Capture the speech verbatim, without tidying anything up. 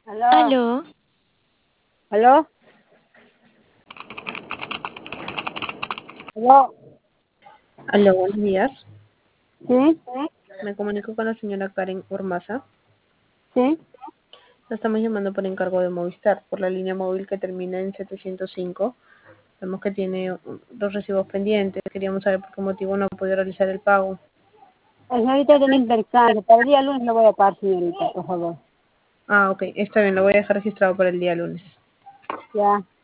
¿Aló? Aló, ¿Aló? ¿Aló? Aló, buenos días. ¿Sí? Me comunico con la señora Karen Ormaza. ¿Sí? La estamos llamando por encargo de Movistar, por la línea móvil que termina en setecientos cinco. Vemos que tiene um, dos recibos pendientes. Queríamos saber por qué motivo no ha podido realizar el pago. Señorita, tenés intercambio. Para el día lunes lo voy a pagar, señorita, por favor. Ah, ok. Está bien, lo voy a dejar registrado para el día lunes. Ya.